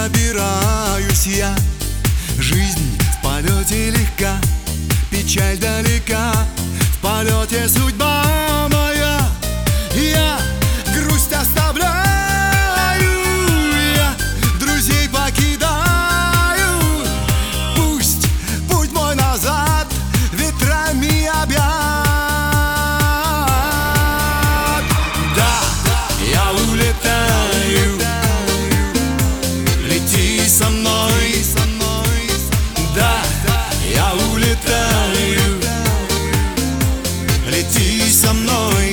собираюсь я. Жизнь в полете легка, печаль далека, в полете судьба моя. Я грусть оставляю, я друзей покидаю. Пусть путь мой назад ветрами объят. Да, я улетаю, лети со мной. Да, я улетаю, лети со мной.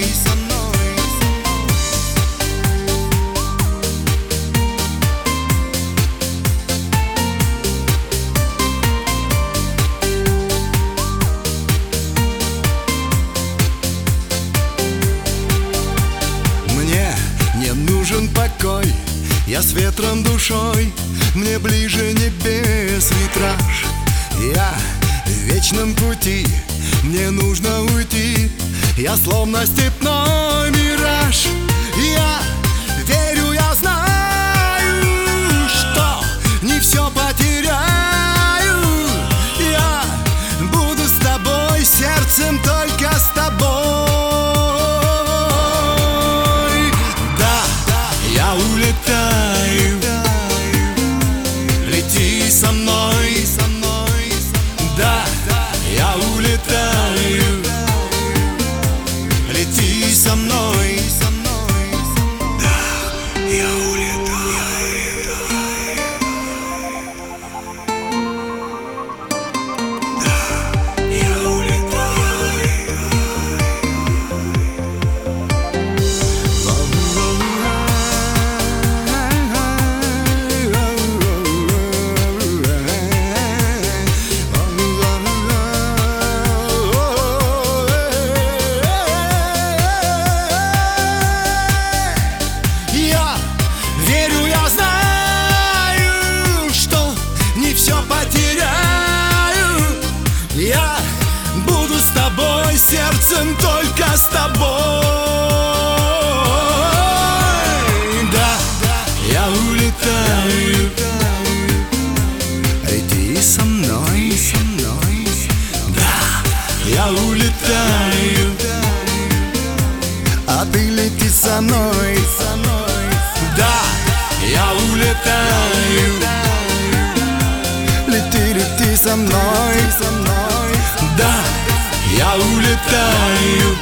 Мне не нужен покой, я с ветром душой, мне ближе небес витраж. Я в вечном пути, мне нужно уйти, я словно степной мираж. Я верю, я знаю, что не все потеряю. Я буду с тобой, сердцем только с тобой. Да, я улетаю, лети со мной. Да, я улетаю, лети со мной. Да, я улетаю, да, я улетаю. Я верю, я знаю, что не все потеряю. Я буду с тобой, сердцем только с тобой. Да, я улетаю, лети со мной. Да, я улетаю, а ты лети со мной. Да, я улетаю, лети со мной. Да, я улетаю,